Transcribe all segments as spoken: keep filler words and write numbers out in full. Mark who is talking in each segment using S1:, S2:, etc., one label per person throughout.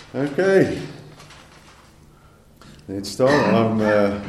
S1: Okay, let's start. I'm uh,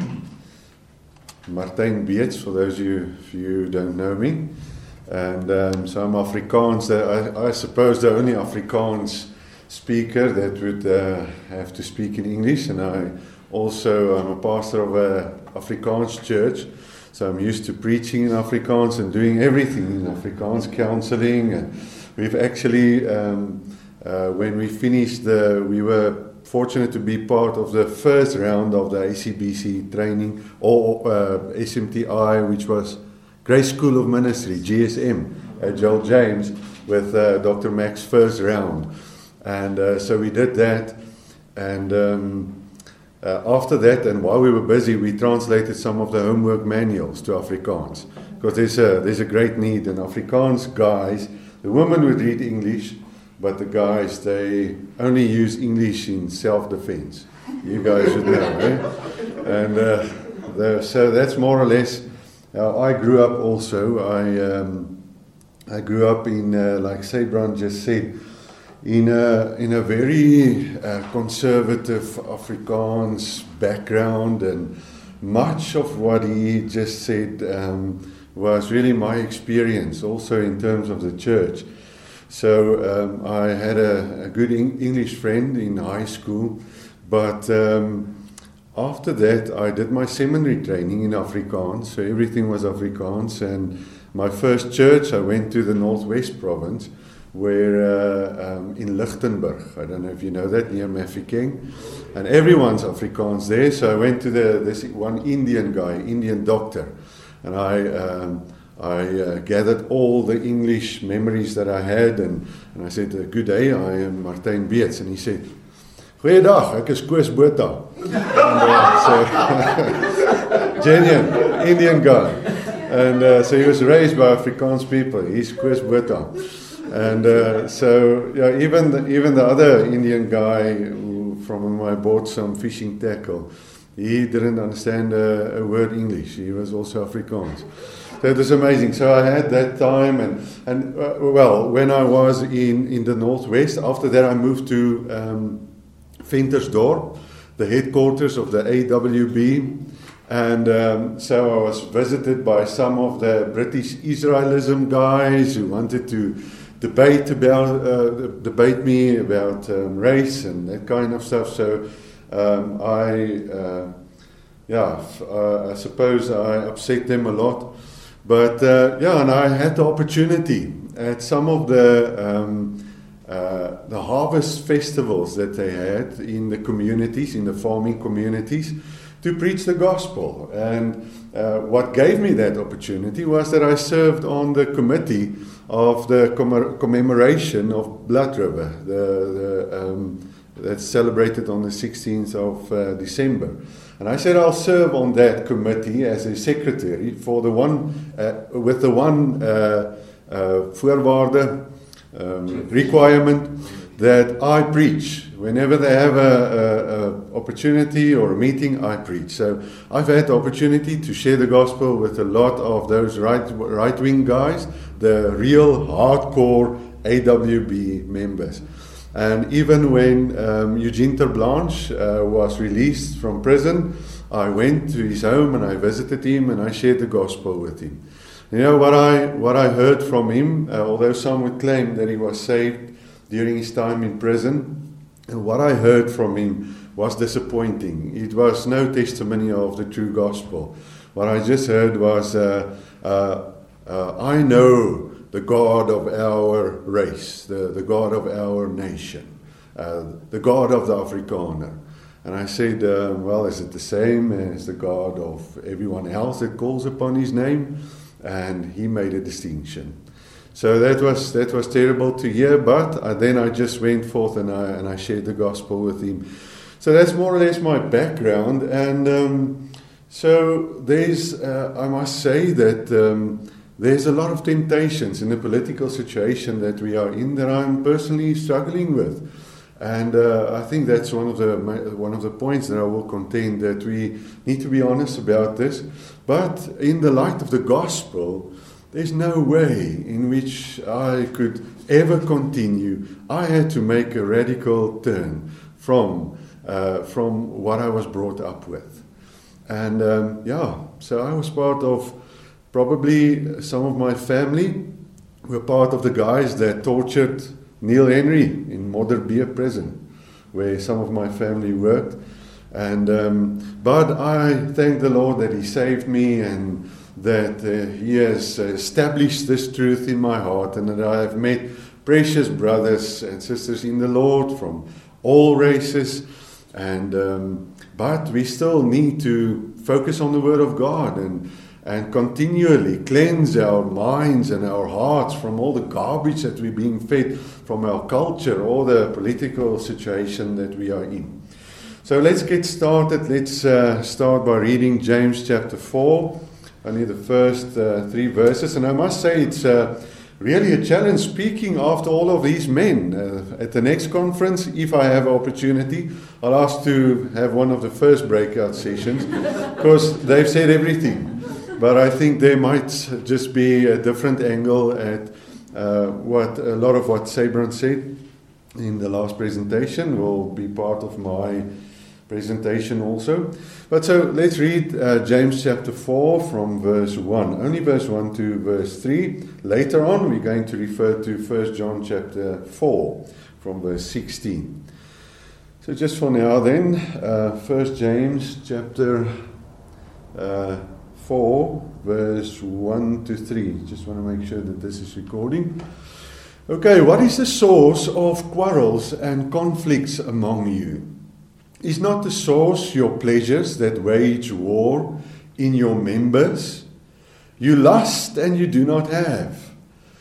S1: Martijn Beets, for those of you, of you who don't know me. And um, so I'm Afrikaans, uh, I, I suppose the only Afrikaans speaker that would uh, have to speak in English. And I also am a pastor of a Afrikaans church. So I'm used to preaching in Afrikaans and doing everything in Afrikaans, counseling. And we've actually... Um, Uh, when we finished, the, we were fortunate to be part of the first round of the A C B C training, or uh, S M T I, which was Grace School of Ministry, G S M, at Joel James, with uh, Doctor Mack's first round. And uh, so we did that, and um, uh, after that, and while we were busy, we translated some of the homework manuals to Afrikaans, because there's a, there's a great need, and Afrikaans guys, the women would read English, but the guys, they only use English in self-defense. You guys would know, eh? And uh, the, so that's more or less how I grew up also. I um, I grew up in, uh, like Sabran just said, in a, in a very uh, conservative Afrikaans background, and much of what he just said um, was really my experience also in terms of the church. So um, I had a, a good English friend in high school, but um, after that I did my seminary training in Afrikaans, so everything was Afrikaans. And my first church, I went to the Northwest Province, where uh, um, in Lichtenburg, I don't know if you know that, near Mafeking, and everyone's Afrikaans there. So I went to the this one Indian guy, Indian doctor, and I. Um, I uh, gathered all the English memories that I had, and, and I said, uh, good day, I am Martijn Beets. And he said, goeiedag, ek is Koos Botha. And, uh, so, genuine, Indian guy. And uh, so he was raised by Afrikaans people. He's Koos Botha. And uh, so yeah, even, the, even the other Indian guy who, from whom I bought some fishing tackle, he didn't understand a, a word English. He was also Afrikaans. So it was amazing. So I had that time, and, and uh, well, when I was in, in the Northwest, after that I moved to um, Ventersdorp, the headquarters of the A W B, and um, so I was visited by some of the British Israelism guys who wanted to debate about uh, debate me about um, race and that kind of stuff. So um, I, uh, yeah, uh, I suppose I upset them a lot. But uh, yeah, and I had the opportunity at some of the um, uh, the harvest festivals that they had in the communities, in the farming communities, to preach the gospel. And uh, what gave me that opportunity was that I served on the committee of the comm- commemoration of Blood River, the, the, um, that's celebrated on the sixteenth of uh, December. And I said I'll serve on that committee as a secretary for the one, uh, with the one uh, uh, voorwaarde, um, requirement that I preach. Whenever they have a, a, a opportunity or a meeting, I preach. So I've had the opportunity to share the gospel with a lot of those right, right-wing guys, the real hardcore A W B members. And even when um, Eugene Ter Blanche uh, was released from prison, I went to his home and I visited him and I shared the gospel with him. You know what I what I heard from him, uh, although some would claim that he was saved during his time in prison, what I heard from him was disappointing. It was no testimony of the true gospel. What I just heard was, uh, uh, uh, I know the God of our race, the, the God of our nation, uh, the God of the Afrikaner. And I said, uh, well, is it the same as the God of everyone else that calls upon his name? And he made a distinction. So that was that was terrible to hear, but uh, then I just went forth and I, and I shared the gospel with him. So that's more or less my background. And um, so there's, uh, I must say that um, there's a lot of temptations in the political situation that we are in that I'm personally struggling with. And uh, I think that's one of the one of the points that I will contend, that we need to be honest about this. But in the light of the gospel, there's no way in which I could ever continue. I had to make a radical turn from uh, from what I was brought up with. And um, yeah, so I was part of probably some of my family were part of the guys that tortured Neil Henry in Modderbeer prison, where some of my family worked. And um, but I thank the Lord that He saved me, and that uh, He has established this truth in my heart, and that I have met precious brothers and sisters in the Lord from all races. And um, but we still need to focus on the Word of God and and continually cleanse our minds and our hearts from all the garbage that we're being fed from our culture or the political situation that we are in. So let's get started. Let's uh, start by reading James chapter four, only the first uh, three verses. And I must say it's uh, really a challenge speaking after all of these men. Uh, at the next conference, if I have opportunity, I'll ask to have one of the first breakout sessions, because they've said everything. But I think there might just be a different angle at uh, what a lot of what Sabran said in the last presentation will be part of my presentation also. But so let's read uh, James chapter four from verse one, only verse one to verse three. Later on we're going to refer to First John chapter four from verse sixteen. So just for now then, uh, First James chapter uh, four verse one to three. Just want to make sure that this is recording. Okay, what is the source of quarrels and conflicts among you? Is not the source your pleasures that wage war in your members? You lust and you do not have,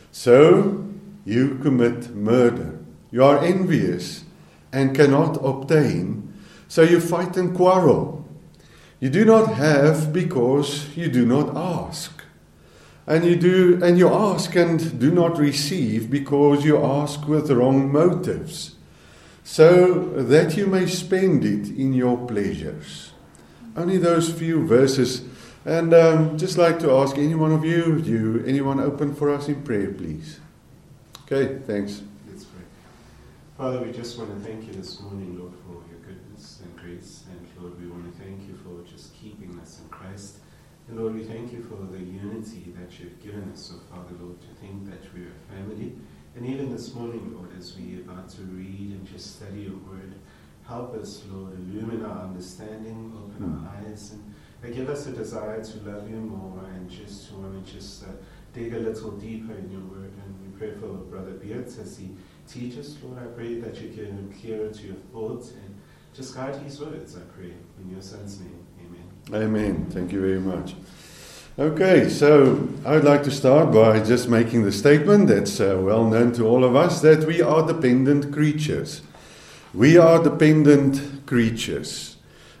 S1: so you commit murder. You are envious and cannot obtain, so you fight and quarrel. You do not have because you do not ask. And you do and you ask and do not receive because you ask with wrong motives, so that you may spend it in your pleasures. Only those few verses. And um, just like to ask any one of you, you anyone open for us in prayer, please? Okay, thanks.
S2: Let's pray. Father, we just want to thank you this morning, Lord, for your goodness and grace. And Lord, we want to thank you for just keeping us in Christ. And Lord, we thank you for the unity that you've given us. So Father, Lord, to think that we're a family. And even this morning, Lord, as we're about to read and just study your word, help us, Lord, illumine our understanding, open mm. our eyes, and give us a desire to love you more and just to want to just uh, dig a little deeper in your word. And we pray for Brother Beards as he teaches, Lord. I pray that you give him clearer to your thoughts and just guide his words, I pray. In your Son's name, amen.
S1: Amen. Thank you very much. Okay, so I would like to start by just making the statement that's uh, well known to all of us, that we are dependent creatures. We are dependent creatures.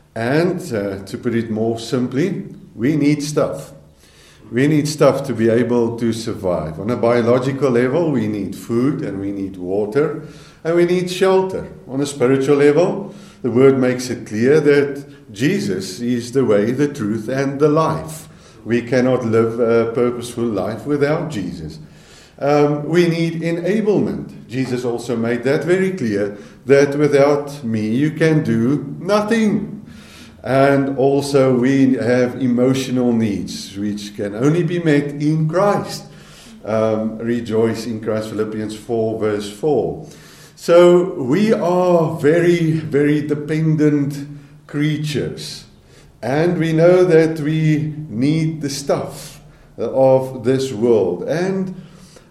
S1: And uh, to put it more simply, we need stuff. We need stuff to be able to survive. On a biological level, we need food and we need water and we need shelter. On a spiritual level, the word makes it clear that Jesus is the way, the truth, and the life. We cannot live a purposeful life without Jesus. Um, we need enablement. Jesus also made that very clear, that without me you can do nothing. And also we have emotional needs, which can only be met in Christ. Um, rejoice in Christ, Philippians four verse four. So we are very, very dependent creatures. And we know that we need the stuff of this world. And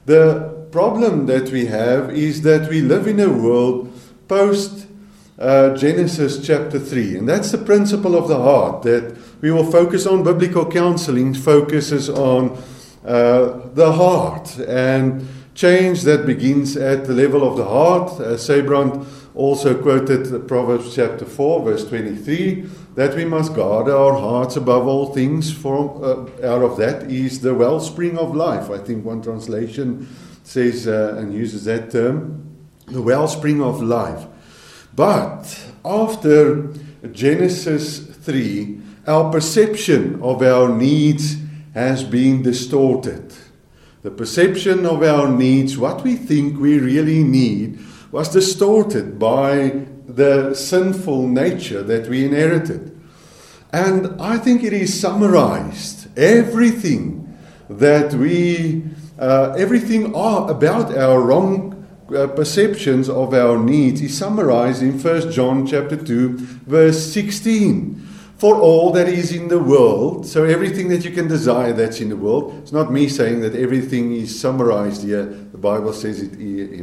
S1: the problem that we have is that we live in a world post uh, Genesis chapter three. And that's the principle of the heart, that we will focus on. Biblical counseling focuses on uh, the heart and change that begins at the level of the heart. Uh, Sabran also quoted Proverbs chapter four verse twenty-three, that we must guard our hearts above all things, for uh, out of that is the wellspring of life. I think one translation says uh, and uses that term, the wellspring of life. But after Genesis three, our perception of our needs has been distorted. The perception of our needs, what we think we really need, was distorted by the sinful nature that we inherited. And I think it is summarized, everything that we, uh, everything are about our wrong uh, perceptions of our needs is summarized in First John chapter two, verse sixteen. For all that is in the world, so everything that you can desire that's in the world. It's not me saying that everything is summarized here. The Bible says it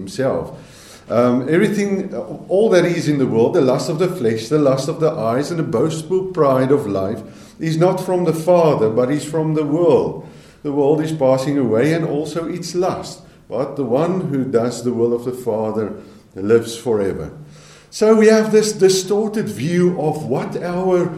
S1: himself. Um, everything, all that is in the world, the lust of the flesh, the lust of the eyes, and the boastful pride of life, is not from the Father, but is from the world. The world is passing away, and also its lust. But the one who does the will of the Father lives forever. So we have this distorted view of what our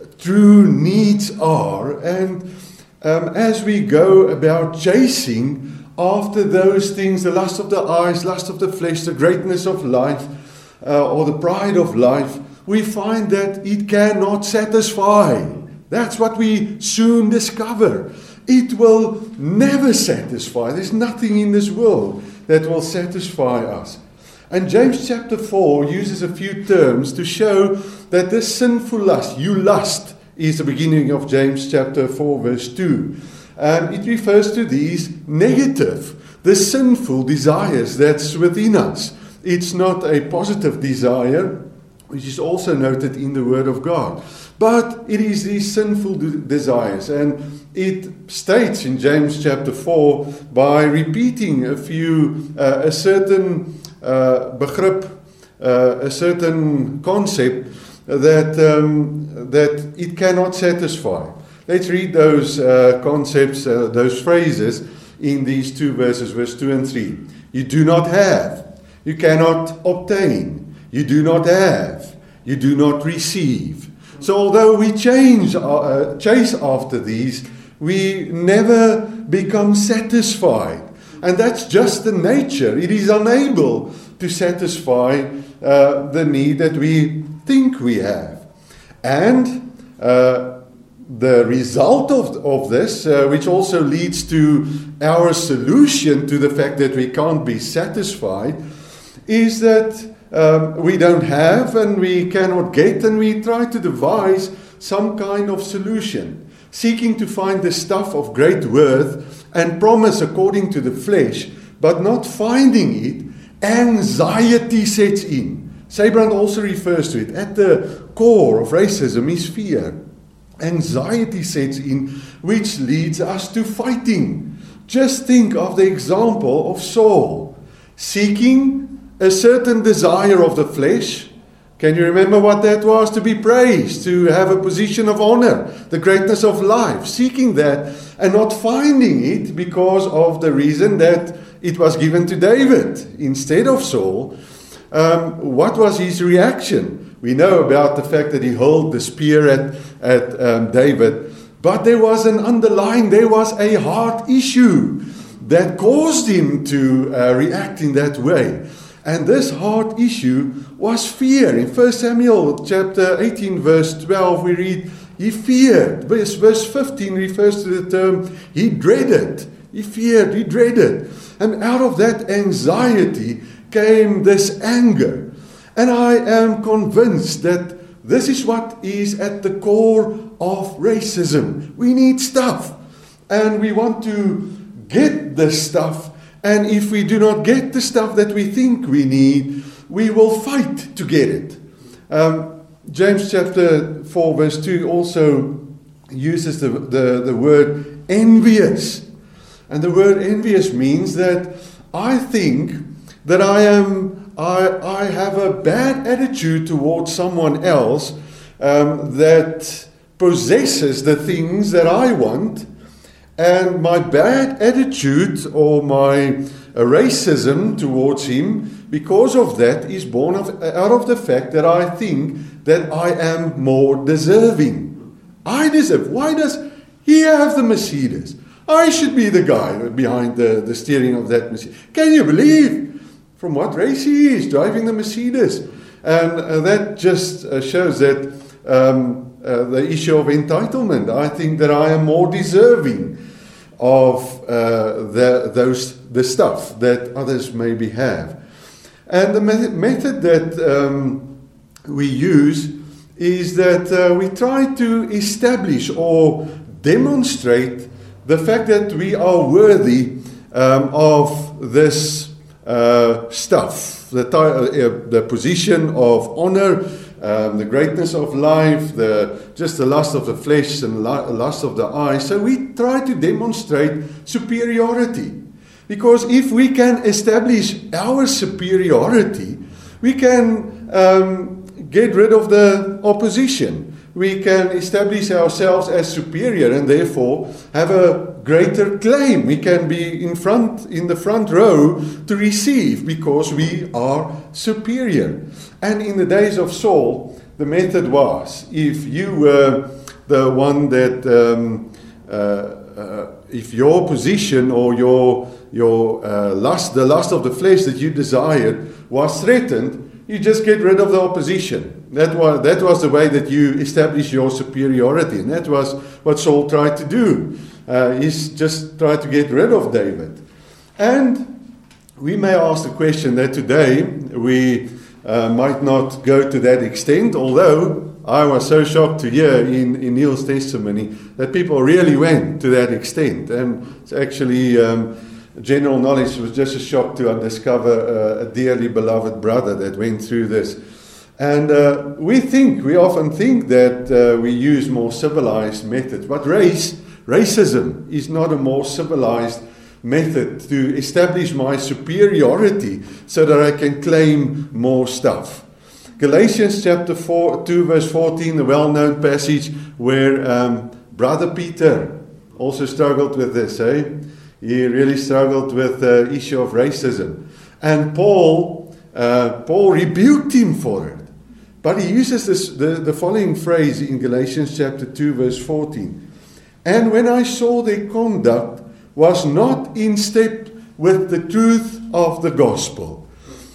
S1: true needs are, and um, as we go about chasing after those things, the lust of the eyes, lust of the flesh, the greatness of life, uh, or the pride of life, we find that it cannot satisfy. That's what we soon discover. It will never satisfy. There's nothing in this world that will satisfy us. And James chapter four uses a few terms to show that this sinful lust, you lust, is the beginning of James chapter four, verse two. And it refers to these negative, the sinful desires that's within us. It's not a positive desire, which is also noted in the Word of God. But it is these sinful de- desires. And it states in James chapter four, by repeating a few, uh, a certain uh, begrip, uh, a certain concept, that um, that it cannot satisfy. Let's read those uh, concepts, uh, those phrases in these two verses, verse two and three. You do not have, you cannot obtain, you do not have, you do not receive. So although we change, uh, chase after these, we never become satisfied. And that's just the nature. It is unable to satisfy uh, the need that we think we have. And uh, the result of, of this, uh, which also leads to our solution to the fact that we can't be satisfied, is that um, we don't have and we cannot get, and we try to devise some kind of solution, seeking to find the stuff of great worth and promise according to the flesh, but not finding it. Anxiety sets in. Seybrand also refers to it. At the core of racism is fear. Anxiety sets in, which leads us to fighting. Just think of the example of Saul, seeking a certain desire of the flesh. Can you remember what that was? To be praised, to have a position of honor, the greatness of life, seeking that and not finding it because of the reason that it was given to David instead of Saul. Um, what was his reaction? We know about the fact that he hurled the spear at, at um, David, but there was an underlying, there was a heart issue that caused him to uh, react in that way. And this heart issue was fear. In First Samuel chapter eighteen, verse twelve, we read, he feared. Verse, verse fifteen refers to the term, he dreaded. He feared, he dreaded. And out of that anxiety came this anger. And I am convinced that this is what is at the core of racism. We need stuff. And we want to get the stuff. And if we do not get the stuff that we think we need, we will fight to get it. Um, James chapter four verse two also uses the, the, the word envious. And the word envious means that I think that I am I, I have a bad attitude towards someone else um, that possesses the things that I want. And my bad attitude or my racism towards him, because of that, is born of, out of the fact that I think that I am more deserving. I deserve. Why does he have the Mercedes? I should be the guy behind the, the steering of that Mercedes. Can you believe from what race he is driving the Mercedes? And uh, that just uh, shows that um, uh, the issue of entitlement. I think that I am more deserving of uh, the, those the stuff that others maybe have. And the me- method that um, we use is that uh, we try to establish or demonstrate the fact that we are worthy um, of this uh, stuff, the, uh, the position of honor, um, the greatness of life, the just the lust of the flesh and lust of the eye. So we try to demonstrate superiority. Because if we can establish our superiority, we can um, get rid of the opposition. We can establish ourselves as superior and therefore have a greater claim. We can be in front, in the front row to receive because we are superior. And in the days of Saul, the method was, if you were the one that, um, uh, uh, if your position or your your uh, lust, the lust of the flesh that you desired was threatened, you just get rid of the opposition. That was, that was the way that you establish your superiority. And that was what Saul tried to do. Uh, he's just tried to get rid of David. And we may ask the question that today we uh, might not go to that extent, although I was so shocked to hear in, in Neil's testimony that people really went to that extent. And it's actually... Um, General knowledge was just a shock to discover uh, a dearly beloved brother that went through this. And uh, we think, we often think that uh, we use more civilized methods. But race, racism is not a more civilized method to establish my superiority so that I can claim more stuff. Galatians chapter four, two verse fourteen, the well-known passage where um, Brother Peter also struggled with this, eh? He really struggled with the issue of racism. And Paul uh, Paul rebuked him for it. But he uses this, the, the following phrase in Galatians chapter two, verse fourteen. And when I saw their conduct was not in step with the truth of the gospel,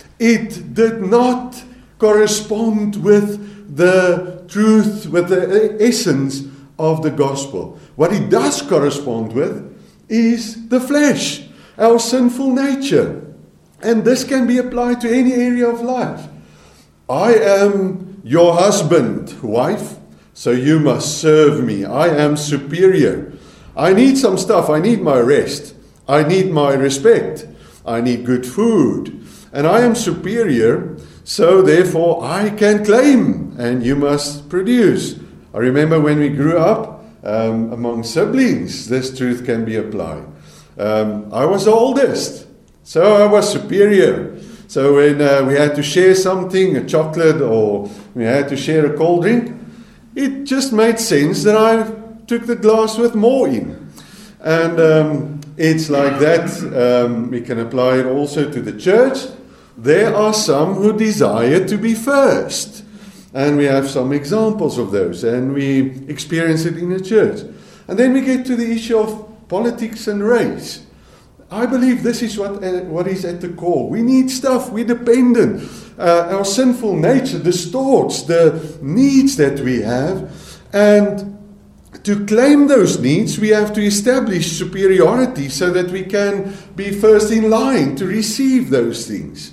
S1: it did not correspond with the truth, with the essence of the gospel. What it does correspond with is the flesh, our sinful nature. And this can be applied to any area of life. I am your husband, wife, so you must serve me. I am superior. I need some stuff. I need my rest. I need my respect. I need good food. And I am superior, so therefore I can claim, and you must produce. I remember when we grew up, Um, among siblings, this truth can be applied. Um, I was the oldest, so I was superior. So when uh, we had to share something, a chocolate, or we had to share a cold drink, it just made sense that I took the glass with more in. And um, it's like that. Um, we can apply it also to the church. There are some who desire to be first. And we have some examples of those, and we experience it in the church. And then we get to the issue of politics and race. I believe this is what, uh, what is at the core. We need stuff, we're dependent. Uh, our sinful nature distorts the needs that we have. And to claim those needs, we have to establish superiority so that we can be first in line to receive those things.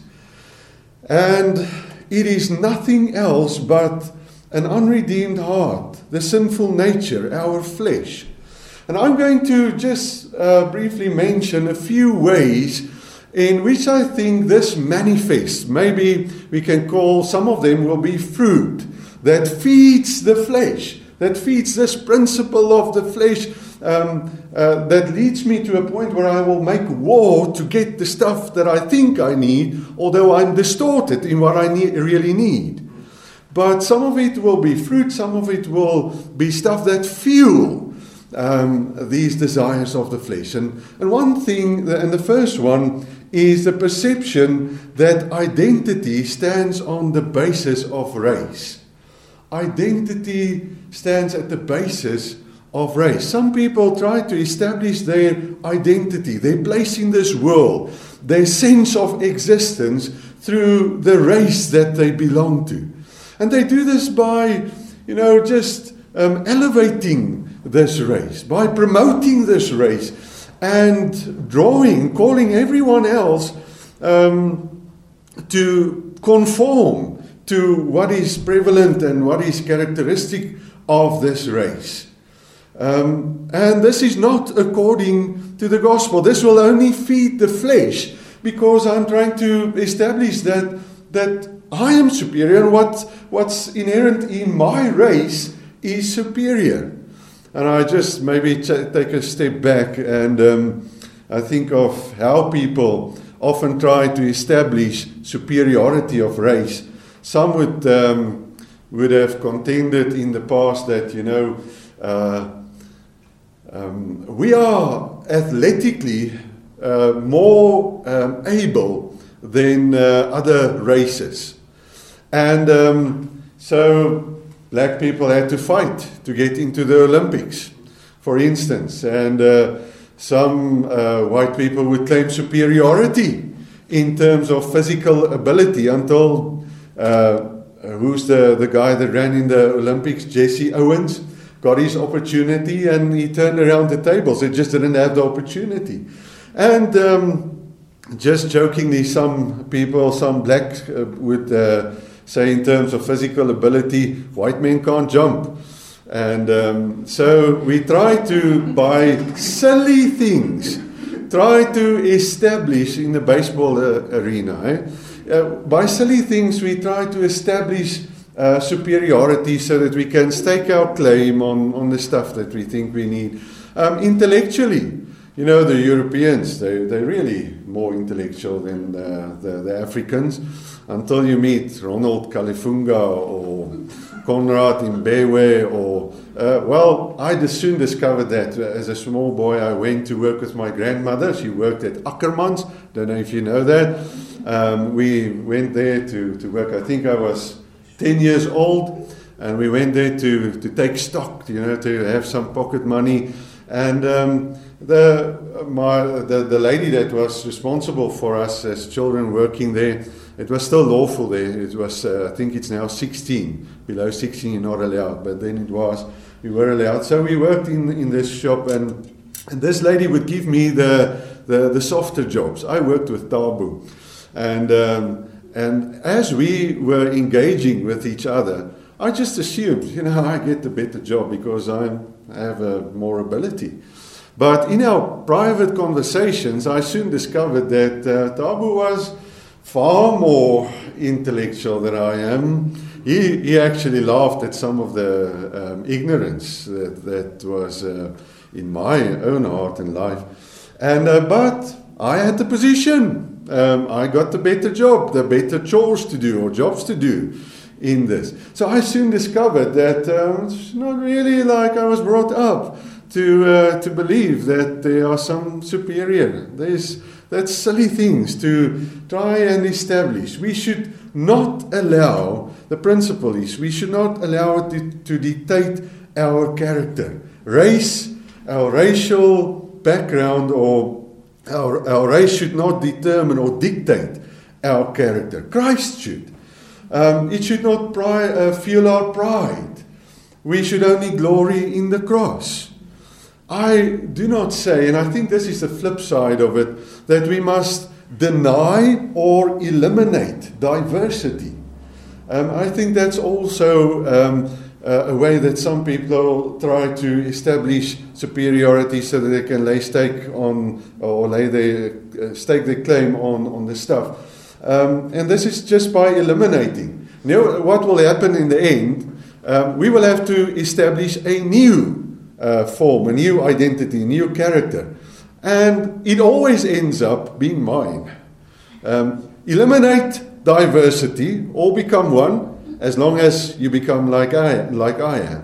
S1: And it is nothing else but an unredeemed heart, the sinful nature, our flesh. And I'm going to just uh, briefly mention a few ways in which I think this manifests. Maybe we can call some of them will be fruit that feeds the flesh, that feeds this principle of the flesh, um, uh, that leads me to a point where I will make war to get the stuff that I think I need, although I'm distorted in what I need, really need. But some of it will be fruit, some of it will be stuff that fuel um, these desires of the flesh. And, and one thing, and the first one, is the perception that identity stands on the basis of race. Identity stands at the basis of race. Some people try to establish their identity, their place in this world, their sense of existence through the race that they belong to. And they do this by, you know, just um, elevating this race, by promoting this race and drawing, calling everyone else um, to conform to what is prevalent and what is characteristic of this race. Um, and this is not according to the gospel. This will only feed the flesh, because I'm trying to establish that that I am superior, and what, what's inherent in my race is superior. And I just maybe t- take a step back, and um, I think of how people often try to establish superiority of race. Some would um, would have contended in the past that, you know, uh, um, we are athletically uh, more um, able than uh, other races. And um, so black people had to fight to get into the Olympics, for instance. And uh, some uh, white people would claim superiority in terms of physical ability until, uh, who's the, the guy that ran in the Olympics? Jesse Owens got his opportunity and he turned around the tables. He just didn't have the opportunity. And um, just jokingly, some people, some blacks uh, would uh, say in terms of physical ability, white men can't jump. And um, so we try to, by silly things, try to establish in the baseball uh, arena, eh? uh, by silly things we try to establish uh, superiority so that we can stake our claim on, on the stuff that we think we need. Um, intellectually, you know, the Europeans, they, they're really more intellectual than uh, the, the Africans, until you meet Ronald Kalifunga or Conrad Mbewe, or, uh, well, I just soon discovered that as a small boy I went to work with my grandmother. She worked at Ackermans, don't know if you know that. Um, we went there to, to work, I think I was ten years old, and we went there to, to take stock, you know, to have some pocket money. And um, the, my, the, the lady that was responsible for us as children working there, it was still lawful there. It was, uh, I think it's now sixteen. Below sixteen, you're not allowed. But then it was, we were allowed. So we worked in, in this shop, and, and this lady would give me the, the, the softer jobs. I worked with Tabu. And, um, and as we were engaging with each other, I just assumed, you know, I get the better job because I'm, I have uh, more ability. But in our private conversations, I soon discovered that uh, Tabu was far more intellectual than I am. He, he actually laughed at some of the um, ignorance that, that was uh, in my own heart and life. And uh, but I had the position. Um, I got the better job, the better chores to do or jobs to do in this. So I soon discovered that uh, it's not really like I was brought up to uh, to believe that there are some superior. There's that's silly things to try and establish. We should not allow, the principle is, we should not allow it to, to dictate our character. Race, our racial background, or our, our race should not determine or dictate our character. Christ should. Um, it should not pri- uh, fuel our pride. We should only glory in the cross. I do not say, and I think this is the flip side of it, that we must deny or eliminate diversity. Um, I think that's also um, uh, a way that some people try to establish superiority so that they can lay stake on, or lay their uh, stake their claim on, on the stuff. Um, and this is just by eliminating. Now, what will happen in the end? Um, we will have to establish a new Uh, form, a new identity, a new character. And it always ends up being mine. Um, eliminate diversity, all become one, as long as you become like I, like I am.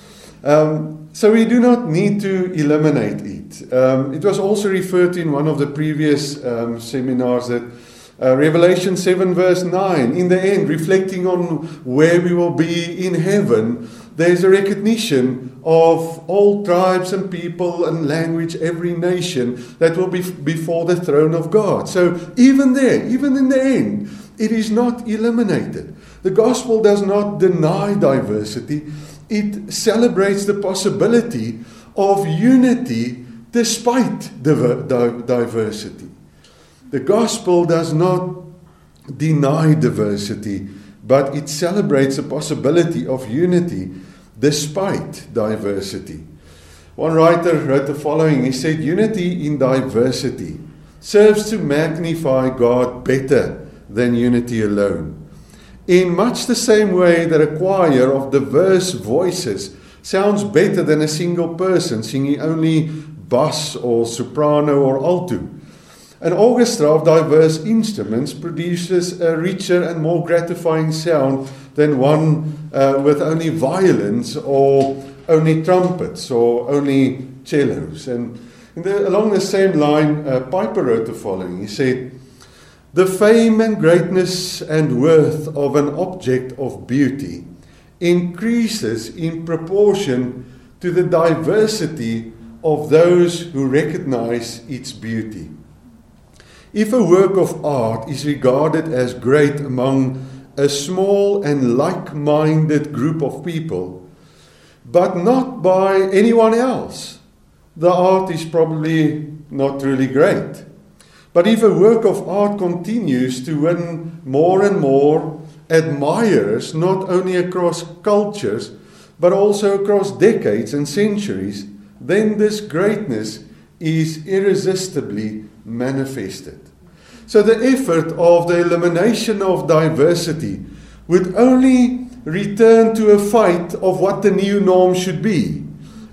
S1: Um, so we do not need to eliminate it. Um, it was also referred to in one of the previous um, seminars that uh, Revelation seven verse nine, in the end, reflecting on where we will be in heaven, there's a recognition of all tribes and people and language, every nation that will be before the throne of God. So even there, even in the end, it is not eliminated. The gospel does not deny diversity. It celebrates the possibility of unity despite diversity. The gospel does not deny diversity, but it celebrates the possibility of unity despite diversity. One writer wrote the following. He said, "Unity in diversity serves to magnify God better than unity alone. In much the same way that a choir of diverse voices sounds better than a single person singing only bass or soprano or alto. An orchestra of diverse instruments produces a richer and more gratifying sound than one uh, with only violins or only trumpets or only cellos." And in the, along the same line, uh, Piper wrote the following. He said, "The fame and greatness and worth of an object of beauty increases in proportion to the diversity of those who recognize its beauty. If a work of art is regarded as great among a small and like-minded group of people, but not by anyone else, the art is probably not really great. But if a work of art continues to win more and more admirers, not only across cultures, but also across decades and centuries, then this greatness is irresistibly manifested." So the effort of the elimination of diversity would only return to a fight of what the new norm should be.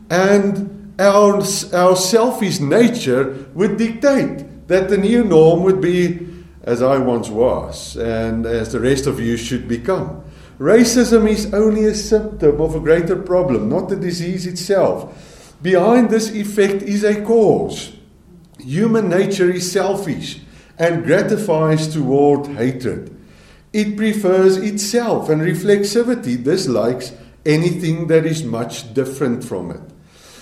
S1: And our, our selfish nature would dictate that the new norm would be as I once was, and as the rest of you should become. Racism is only a symptom of a greater problem, not the disease itself. Behind this effect is a cause. Human nature is selfish and gratifies toward hatred. It prefers itself, and reflexivity dislikes anything that is much different from it.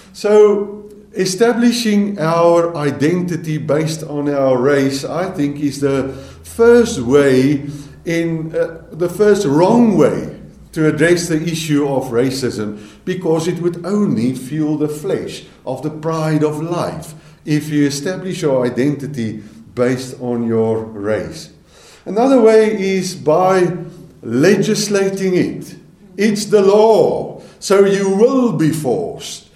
S1: So, establishing our identity based on our race, I think, is the first way, in uh, the first wrong way to address the issue of racism, because it would only fuel the flesh of the pride of life if you establish your identity based on your race. Another way is by legislating it. It's the law, so you will be forced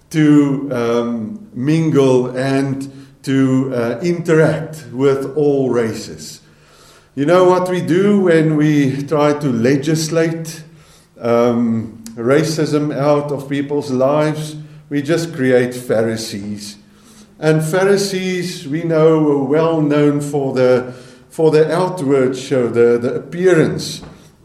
S1: to um, mingle and to uh, interact with all races. You know what we do when we try to legislate um, racism out of people's lives? We just create Pharisees. And Pharisees, we know, were well known for the for the outward show, the, the appearance.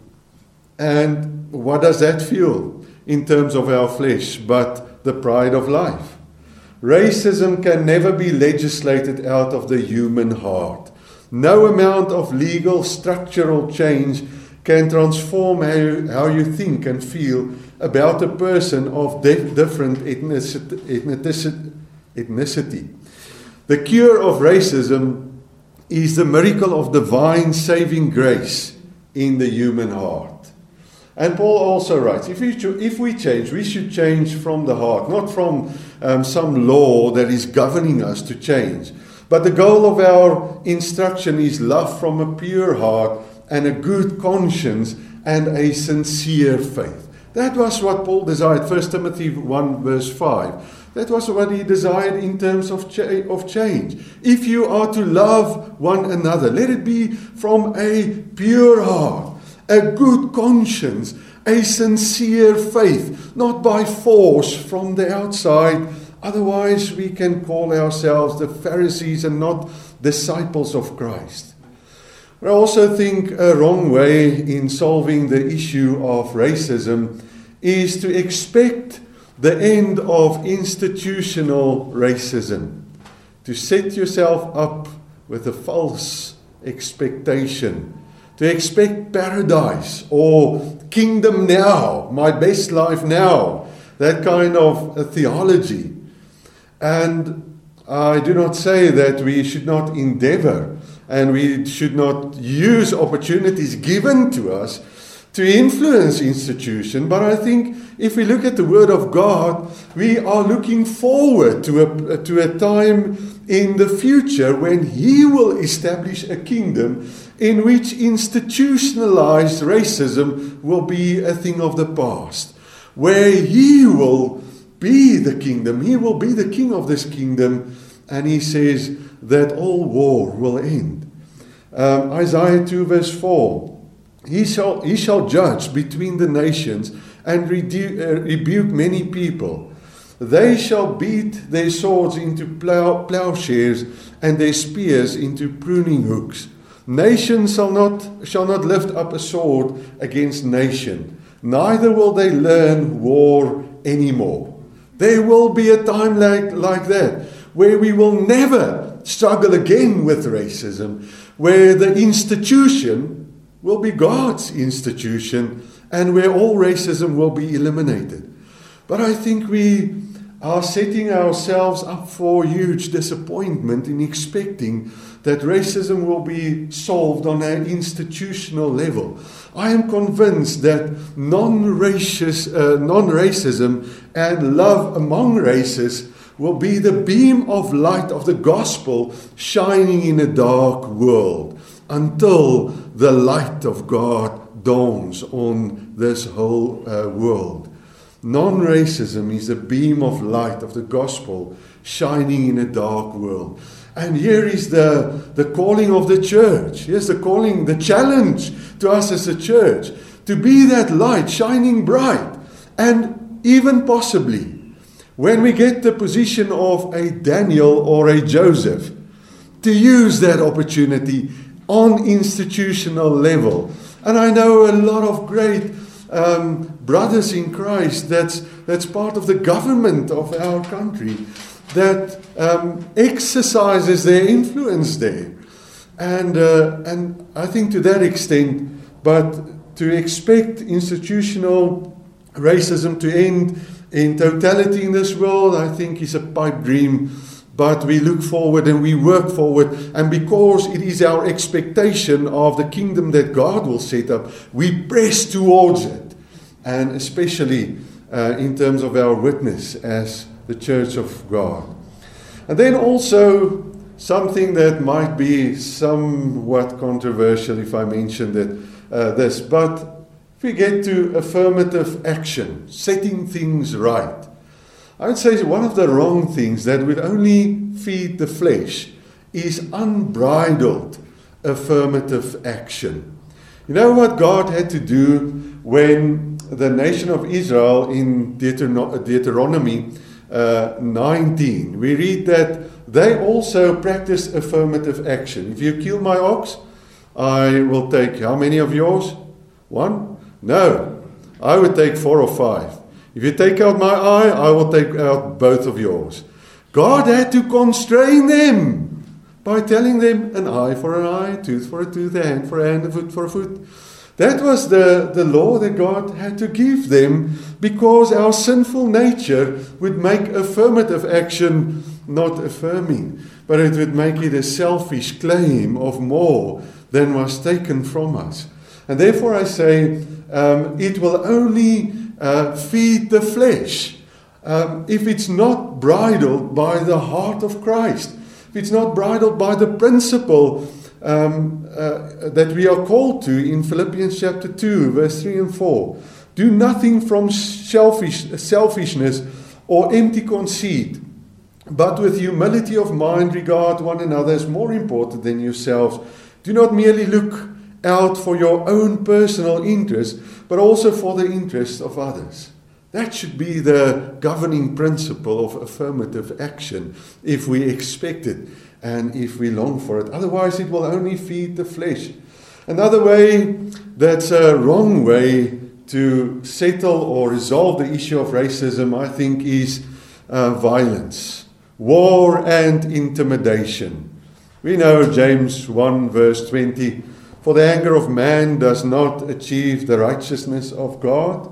S1: And what does that fuel in terms of our flesh but the pride of life? Racism can never be legislated out of the human heart. No amount of legal structural change can transform how you, how you think and feel about a person of de- different ethnicity, ethnicity, ethnicity. The cure of racism is the miracle of divine saving grace in the human heart. And Paul also writes, if we, if we change, we should change from the heart, not from um, some law that is governing us to change. But the goal of our instruction is love from a pure heart and a good conscience and a sincere faith. That was what Paul desired, First Timothy one verse five. That was what he desired in terms of, cha- of change. If you are to love one another, let it be from a pure heart, a good conscience, a sincere faith, not by force from the outside. Otherwise, we can call ourselves the Pharisees and not disciples of Christ. I also think a wrong way in solving the issue of racism is to expect the end of institutional racism, to set yourself up with a false expectation, to expect paradise or kingdom now, my best life now, that kind of a theology. And I do not say that we should not endeavor and we should not use opportunities given to us to influence institution, but I think if we look at the Word of God, we are looking forward to a, to a time in the future when he will establish a kingdom in which institutionalized racism will be a thing of the past, where he will be the kingdom, he will be the king of this kingdom, and he says that all war will end. Um, Isaiah two verse four, he shall, he shall judge between the nations and redu- uh, rebuke many people. They shall beat their swords into plow, plowshares and their spears into pruning hooks. Nation shall not, shall not lift up a sword against nation, neither will they learn war anymore. There will be a time like, like that, where we will never struggle again with racism, where the institution will be God's institution, and where all racism will be eliminated. But I think we are setting ourselves up for huge disappointment in expecting that racism will be solved on an institutional level. I am convinced that non-racist, uh, non-racism and love among races will be the beam of light of the gospel shining in a dark world until the light of God dawns on this whole uh, world. Non-racism is the beam of light of the gospel shining in a dark world. And here is the, the calling of the church. Here's the calling, the challenge to us as a church, to be that light shining bright. And even possibly, when we get the position of a Daniel or a Joseph, to use that opportunity on institutional level. And I know a lot of great um, brothers in Christ that's, that's part of the government of our country that um, exercises their influence there. And, uh, and I think to that extent, but to expect institutional racism to end in totality in this world, I think is a pipe dream. But we look forward and we work forward. And because it is our expectation of the kingdom that God will set up, we press towards it. And especially uh, in terms of our witness as the Church of God. And then also something that might be somewhat controversial if I mention that, uh, this. But if we get to affirmative action, setting things right, I would say one of the wrong things that would only feed the flesh is unbridled affirmative action. You know what God had to do when the nation of Israel in Deuteron- Deuteronomy uh, nineteen, we read that they also practiced affirmative action. If you kill my ox, I will take how many of yours? One? No, I would take four or five. If you take out my eye, I will take out both of yours. God had to constrain them by telling them an eye for an eye, a tooth for a tooth, a hand for a hand, a foot for a foot. That was the, the law that God had to give them because our sinful nature would make affirmative action not affirming, but it would make it a selfish claim of more than was taken from us. And therefore I say um, it will only uh, feed the flesh um, if it's not bridled by the heart of Christ, if it's not bridled by the principle Um, uh, that we are called to in Philippians chapter two, verse three and four. Do nothing from selfish, selfishness or empty conceit, but with humility of mind regard one another as more important than yourselves. Do not merely look out for your own personal interest, but also for the interests of others. That should be the governing principle of affirmative action if we expect it. And if we long for it. Otherwise, it will only feed the flesh. Another way that's a wrong way to settle or resolve the issue of racism, I think, is uh, violence, war and intimidation. We know James one verse twenty, for the anger of man does not achieve the righteousness of God.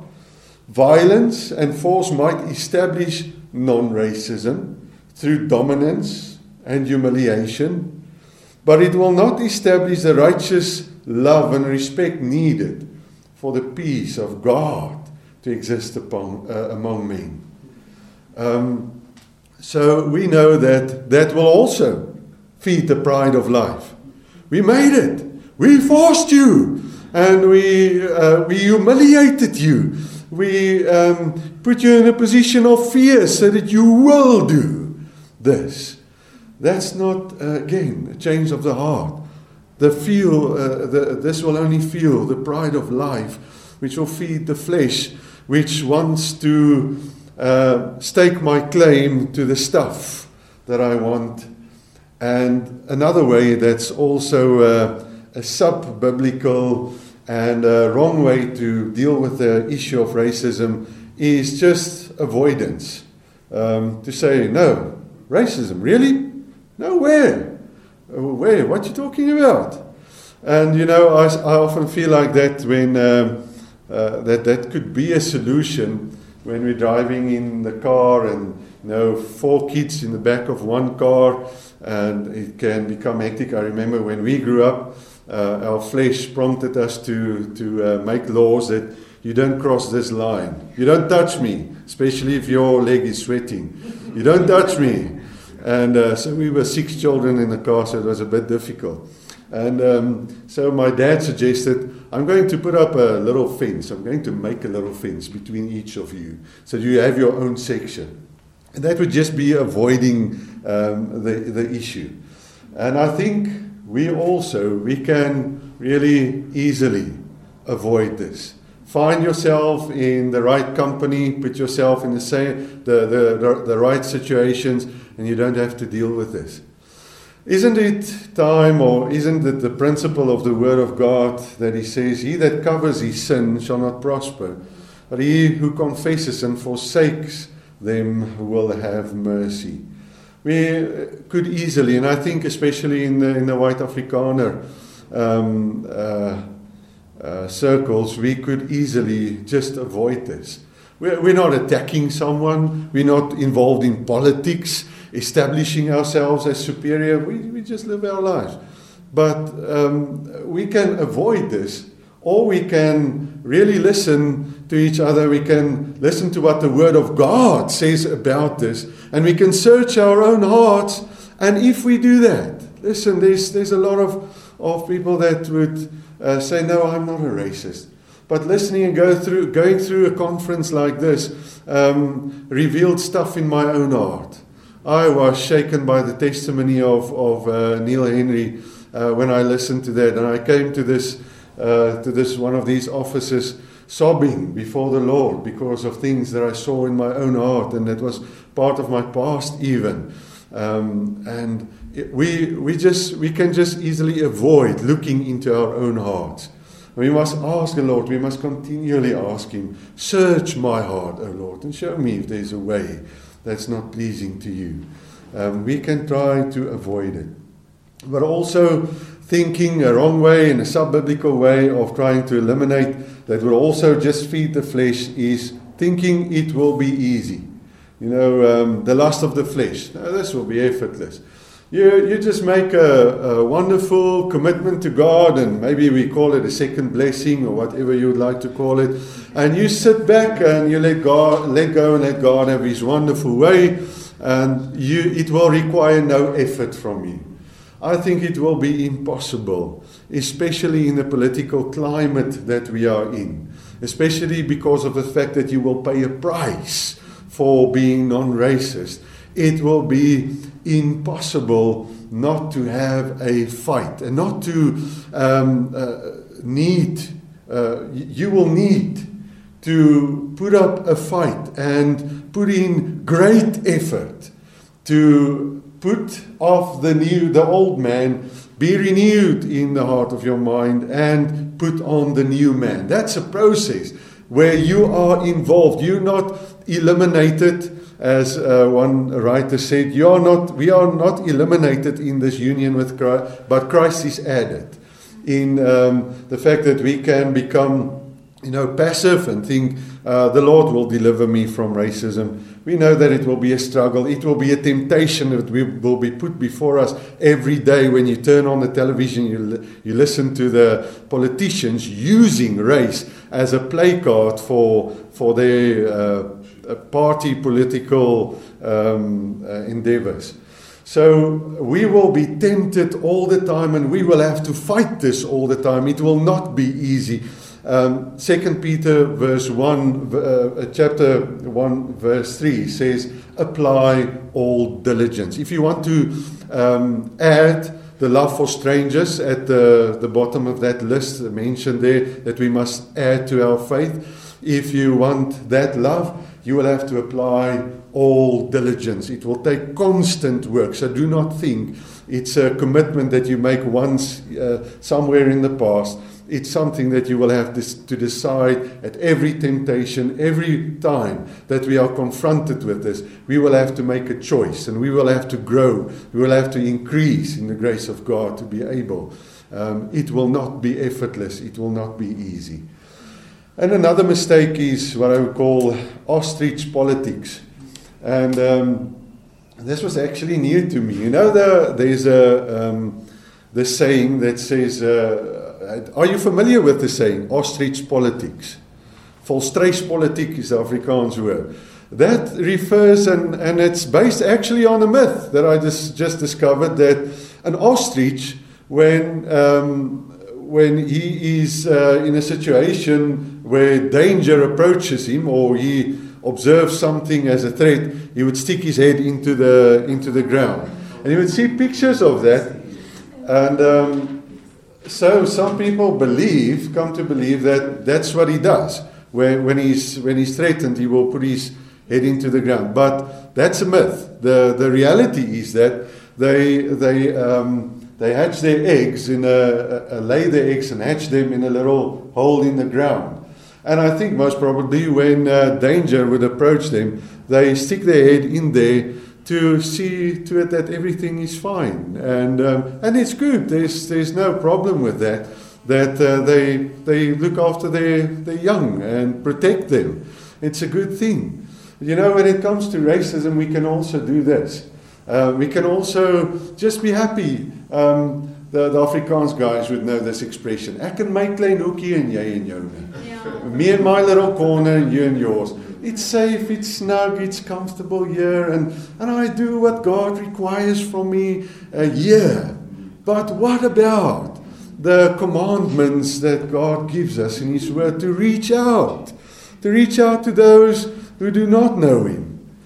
S1: Violence and force might establish non-racism through dominance and humiliation, but it will not establish the righteous love and respect needed for the peace of God to exist upon, uh, among men. Um, So we know that that will also feed the pride of life. We made it. We forced you. And we uh, we humiliated you. We um, put you in a position of fear so that you will do this. That's not, uh, again, a change of the heart. The feel, uh, the, this will only fuel the pride of life, which will feed the flesh, which wants to uh, stake my claim to the stuff that I want. And another way that's also uh, a sub-biblical and a wrong way to deal with the issue of racism is just avoidance. Um, to say, no, racism, really? No, where? Where? What are you talking about? And, you know, I, I often feel like that when um, uh, that that could be a solution when we're driving in the car and, you know, four kids in the back of one car, and it can become hectic. I remember when we grew up, uh, our flesh prompted us to, to uh, make laws that you don't cross this line. You don't touch me, especially if your leg is sweating. You don't touch me. And uh, so we were six children in the car, so it was a bit difficult. And um, so my dad suggested, I'm going to put up a little fence. I'm going to make a little fence between each of you, so you have your own section. And that would just be avoiding um, the, the issue. And I think we also, we can really easily avoid this. Find yourself in the right company, put yourself in the same, the, the, the, the right situations, and you don't have to deal with this. Isn't it time, or isn't it the principle of the Word of God that He says, he that covers his sin shall not prosper, but he who confesses and forsakes them will have mercy. We could easily, and I think especially in the, in the white Afrikaner um, uh, uh, circles, we could easily just avoid this. We're, we're not attacking someone, we're not involved in politics, establishing ourselves as superior. We, we just live our lives. But um, we can avoid this, or we can really listen to each other. We can listen to what the Word of God says about this, and we can search our own hearts. And if we do that, listen, there's there's a lot of, of people that would uh, say, no, I'm not a racist. But listening and go through, going through a conference like this um, revealed stuff in my own heart. I was shaken by the testimony of, of uh, Neil Henry uh, when I listened to that. And I came to this, uh, to this one of these offices sobbing before the Lord because of things that I saw in my own heart. And that was part of my past even. Um, and it, we, we, just, we can just easily avoid looking into our own hearts. We must ask the Lord, we must continually ask Him, search my heart, O Lord, and show me if there's a way that's not pleasing to you. Um, we can try to avoid it. But also thinking a wrong way, in a sub-biblical way of trying to eliminate that will also just feed the flesh is thinking it will be easy. You know, um, the lust of the flesh. No, this will be effortless. You, you just make a, a wonderful commitment to God, and maybe we call it a second blessing or whatever you would like to call it. And you sit back and you let God, let go and let God have His wonderful way, and you, it will require no effort from you. I think it will be impossible, especially in the political climate that we are in, especially because of the fact that you will pay a price for being non-racist. It will be impossible not to have a fight and not to um, uh, need, uh, you will need to put up a fight and put in great effort to put off the new, the old man, be renewed in the heart of your mind and put on the new man. That's a process where you are involved. You're not eliminated. As uh, one writer said, you are not, we are not eliminated in this union with Christ, but Christ is added. In um, the fact that we can become, you know, passive and think uh, the Lord will deliver me from racism. We know that it will be a struggle. It will be a temptation that we will be put before us every day when you turn on the television. You, you listen to the politicians using race as a play card for for their. Uh, uh, party political um, uh, endeavors. So we will be tempted all the time, and we will have to fight this all the time. It will not be easy. Um, Second Peter verse one, uh, chapter one, verse three says, apply all diligence. If you want to um, add the love for strangers at the, the bottom of that list mentioned there, that we must add to our faith, if you want that love, you will have to apply all diligence. It will take constant work. So do not think it's a commitment that you make once uh, somewhere in the past. It's something that you will have this, to decide at every temptation, every time that we are confronted with this. We will have to make a choice, and we will have to grow. We will have to increase in the grace of God to be able. Um, it will not be effortless. It will not be easy. And another mistake is what I would call ostrich politics. And um, this was actually new to me. You know, the, there's a um, the saying that says, uh, are you familiar with the saying, ostrich politics? Volstruispolitiek is the Afrikaans word. That refers, and, and it's based actually on a myth that I just, just discovered, that an ostrich, when um, when he is uh, in a situation where danger approaches him, or he observes something as a threat, he would stick his head into the into the ground. And you would see pictures of that. And um, so some people believe, come to believe that that's what he does. When, when he's when he's threatened, he will put his head into the ground. But that's a myth. The the reality is that they they um, they hatch their eggs in a, a lay their eggs and hatch them in a little hole in the ground. And I think most probably when uh, danger would approach them, they stick their head in there to see to it that everything is fine, and um, and it's good. There's there's no problem with that. That uh, they they look after their their young and protect them. It's a good thing. You know, when it comes to racism, we can also do this. Uh, we can also just be happy. Um, the, the Afrikaans guys would know this expression. Ek en my klein hoekie en jy en joune. Me and my little corner, you and yours. It's safe, it's snug, it's comfortable here, and, and I do what God requires from me uh, here. But what about the commandments that God gives us in His Word to reach out, to reach out to those who do not know Him,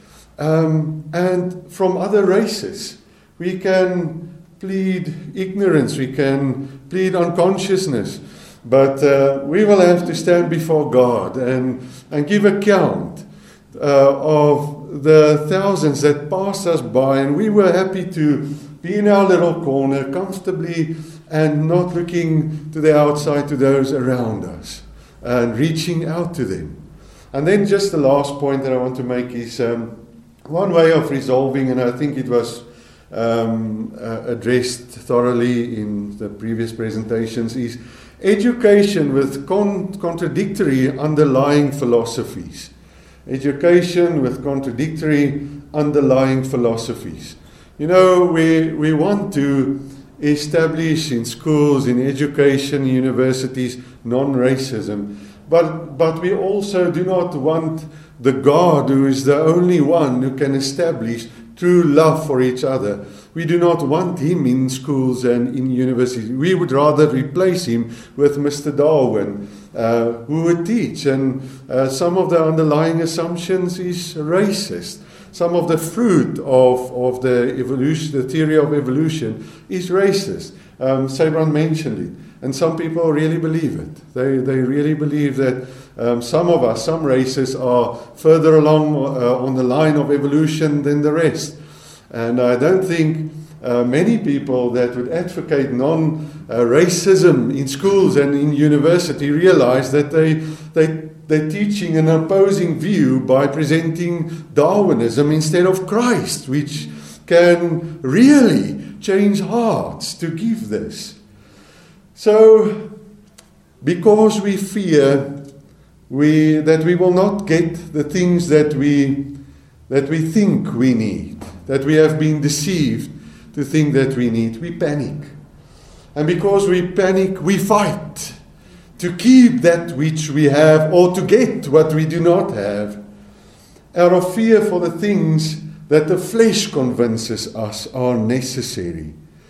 S1: um, and from other races? We can plead ignorance, we can plead unconsciousness, but uh, we will have to stand before God and, and give account uh, of the thousands that passed us by, and we were happy to be in our little corner comfortably and not looking to the outside, to those around us, and reaching out to them. And then just the last point that I want to make is um, one way of resolving, and I think it was um, uh, addressed thoroughly in the previous presentations, is education with con- contradictory underlying philosophies. Education with contradictory underlying philosophies. You know, we, we want to establish in schools, in education, universities, non-racism. But, but we also do not want the God who is the only one who can establish true love for each other. We do not want him in schools and in universities. We would rather replace him with Mister Darwin, uh, who would teach. And uh, some of the underlying assumptions is racist. Some of the fruit of, of the evolution, the theory of evolution, is racist. Um, Sabran mentioned it. And some people really believe it. They they really believe that um, some of us, some races, are further along uh, on the line of evolution than the rest. And I don't think uh, many people that would advocate non-racism uh, in schools and in university realize that they they they're teaching an opposing view by presenting Darwinism instead of Christ, which can really change hearts to give this. So, because we fear we that we will not get the things that we that we think we need, that we have been deceived to think that we need, we panic. And because we panic, we fight to keep that which we have or to get what we do not have. out of fear for the things that the flesh convinces us are necessary.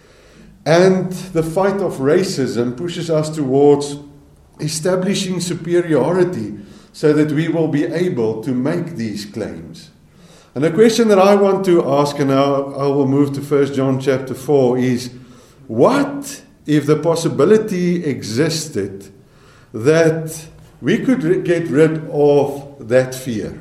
S1: And the fight of racism pushes us towards establishing superiority so that we will be able to make these claims. And the question that I want to ask, and now I will move to First John chapter four, is what if the possibility existed that we could get rid of that fear?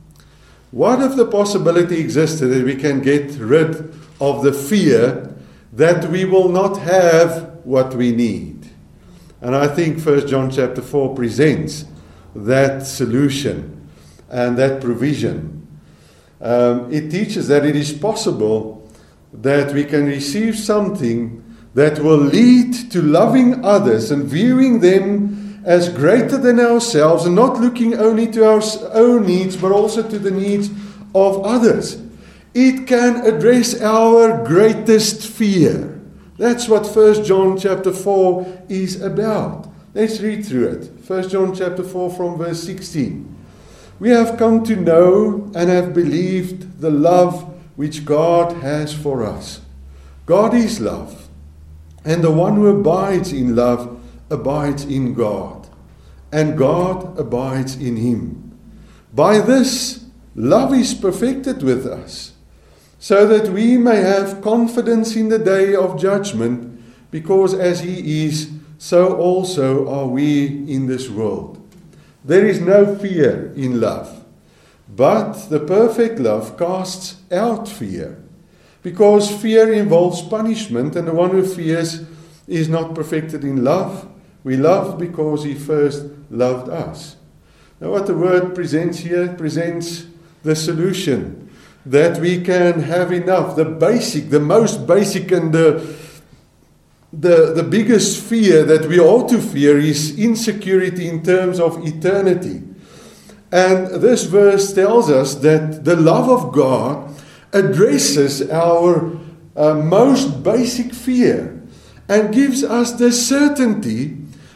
S1: What if the possibility existed that we can get rid of the fear that we will not have what we need? And I think First John chapter four presents that solution and that provision. Um, it teaches that it is possible that we can receive something that will lead to loving others and viewing them as greater than ourselves, and not looking only to our own needs but also to the needs of others. It can address our greatest fear. That's what First John chapter four is about. Let's read through it. First John chapter four from verse sixteen. We have come to know and have believed the love which God has for us. God is love, and the one who abides in love abides in God, and God abides in him. By this, love is perfected with us, so that we may have confidence in the day of judgment, because as he is, so also are we in this world. There is no fear in love, but the perfect love casts out fear, because fear involves punishment, and the one who fears is not perfected in love. We love because he first loved us. Now what the word presents here presents the solution, that we can have enough, the basic, the most basic and the The, the biggest fear that we ought to fear is insecurity in terms of eternity. And this verse tells us that the love of God addresses our uh, most basic fear and gives us the certainty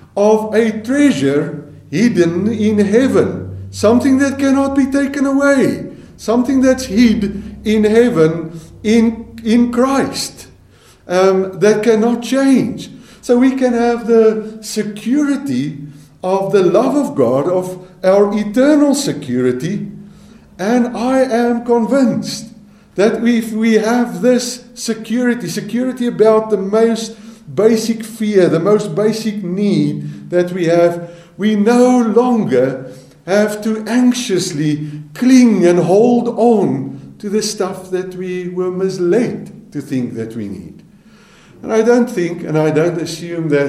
S1: of a treasure hidden in heaven, something that cannot be taken away, something that's hid in heaven in, in Christ. Um, that cannot change. So we can have the security of the love of God, of our eternal security. And I am convinced that if we have this security, security about the most basic fear, the most basic need that we have, we no longer have to anxiously cling and hold on to the stuff that we were misled to think that we need. And I don't think, and I don't assume that,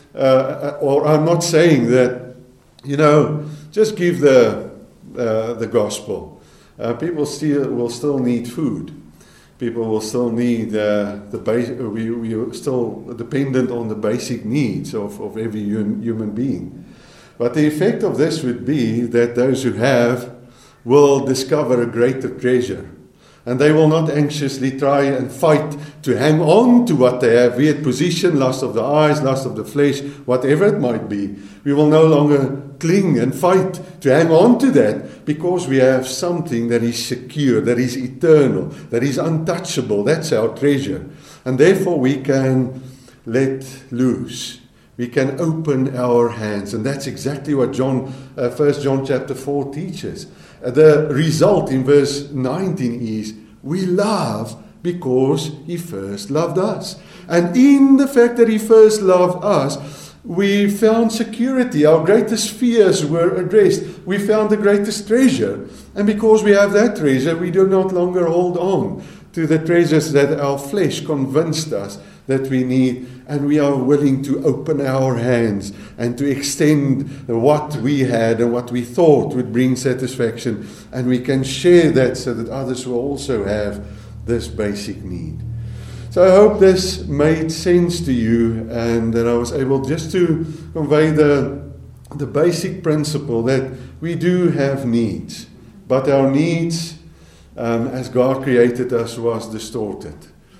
S1: uh, or I'm not saying that, you know, just give the uh, the gospel. Uh, people still will still need food. People will still need uh, the basic. We we are still dependent on the basic needs of of every human being. But the effect of this would be that those who have will discover a greater treasure. And they will not anxiously try and fight to hang on to what they have, be it position, lust of the eyes, lust of the flesh, whatever it might be. We will no longer cling and fight to hang on to that, because we have something that is secure, that is eternal, that is untouchable. That's our treasure. And therefore we can let loose. We can open our hands. And that's exactly what John, uh, First John chapter four teaches. The result in verse nineteen is, we love because he first loved us. And in the fact that he first loved us, we found security. Our greatest fears were addressed. We found the greatest treasure. And because we have that treasure, we do not longer hold on to the treasures that our flesh convinced us that we need, and we are willing to open our hands and to extend what we had and what we thought would bring satisfaction, and we can share that so that others will also have this basic need. So I hope this made sense to you, and that I was able just to convey the, the basic principle that we do have needs, but our needs, um, as God created us, was distorted.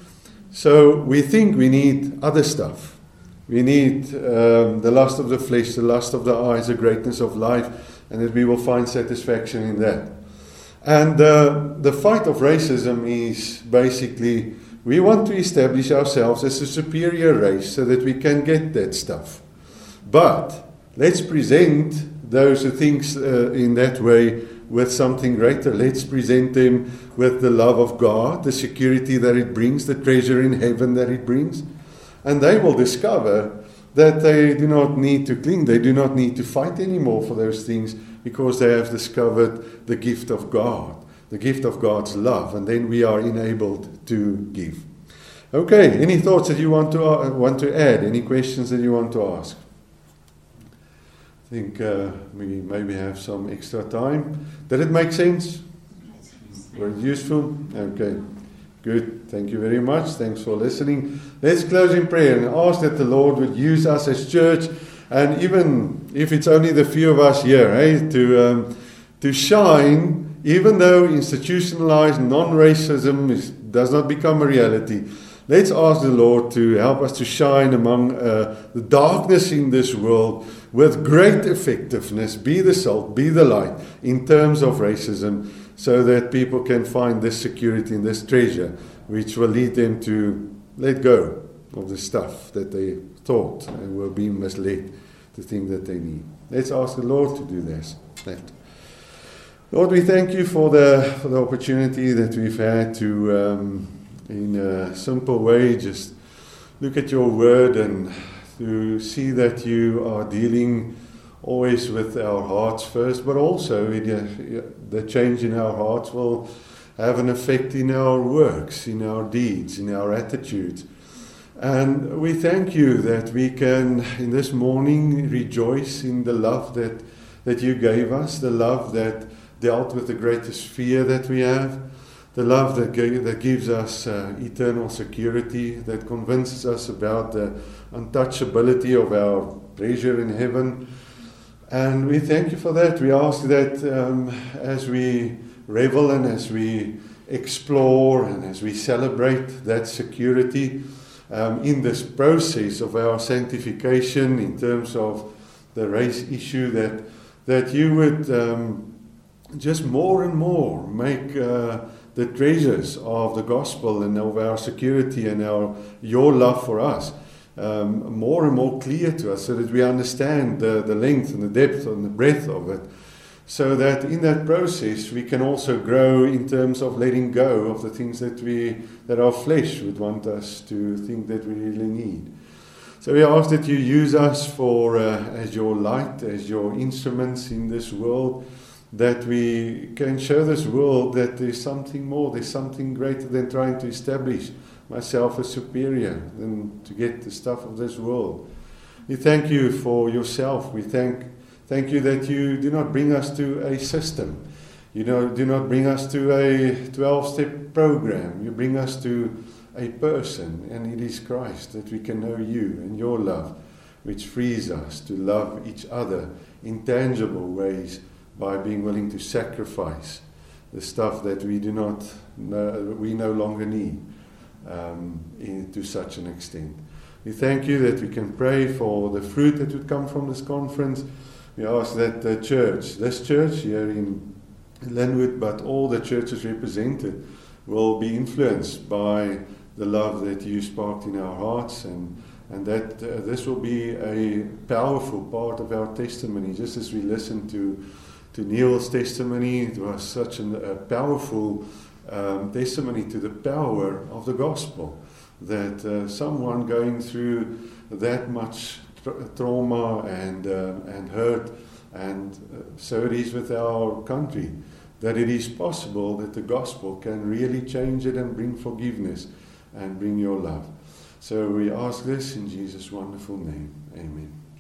S1: So we think we need other stuff. We need um, the lust of the flesh, the lust of the eyes, the greatness of life, and that we will find satisfaction in that. And uh, the fight of racism is basically, we want to establish ourselves as a superior race so that we can get that stuff. But let's present those who think uh, in that way with something greater. Let's present them with the love of God, the security that it brings, the treasure in heaven that it brings. And they will discover that they do not need to cling, they do not need to fight anymore for those things, because they have discovered the gift of God, the gift of God's love, and then we are enabled to give. Okay, any thoughts that you want to uh, want to add? Any questions that you want to ask? I think uh, we maybe have some extra time. Did it make sense? Was it useful? Okay, good. Thank you very much. Thanks for listening. Let's close in prayer and ask that the Lord would use us as church, and even if it's only the few of us here, eh, to um, to shine, even though institutionalized non-racism is, does not become a reality. Let's ask the Lord to help us to shine among uh, the darkness in this world with great effectiveness. Be the salt, be the light in terms of racism, so that people can find this security and this treasure, which will lead them to let go of the stuff that they thought and were being misled to think that they need. Let's ask the Lord to do this. That. Lord, we thank you for the for the opportunity that we've had to, um, in a simple way, just look at your word and to see that you are dealing always with our hearts first, but also the change in our hearts will have an effect in our works, in our deeds, in our attitudes. And we thank you that we can, in this morning, rejoice in the love that, that you gave us, the love that dealt with the greatest fear that we have, the love that, gave, that gives us uh, eternal security, that convinces us about the untouchability of our treasure in heaven. And we thank you for that. We ask that um, as we revel and as we explore and as we celebrate that security um, in this process of our sanctification in terms of the race issue, that that you would um, just more and more make uh, the treasures of the gospel and of our security and our your love for us Um, more and more clear to us, so that we understand the, the length and the depth and the breadth of it, so that in that process we can also grow in terms of letting go of the things that we that our flesh would want us to think that we really need. So we ask that you use us for uh, as your light, as your instruments in this world, that we can show this world that there's something more, there's something greater than trying to establish myself as superior than to get the stuff of this world. We thank you for yourself. We thank thank you that you do not bring us to a system. You know, do not bring us to a twelve-step program. You bring us to a person, and it is Christ, that we can know you and your love, which frees us to love each other in tangible ways by being willing to sacrifice the stuff that we do not know, we no longer need. Um, in, to such an extent. We thank you that we can pray for the fruit that would come from this conference. We ask that the church, this church here in Linwood, but all the churches represented, will be influenced by the love that you sparked in our hearts, and, and that uh, this will be a powerful part of our testimony. Just as we listened to, to Neil's testimony, it was such an, a powerful Um, testimony to the power of the gospel, that uh, someone going through that much tra- trauma and uh, and hurt, and uh, so it is with our country, that it is possible that the gospel can really change it and bring forgiveness and bring your love. So we ask this in Jesus' wonderful name. Amen.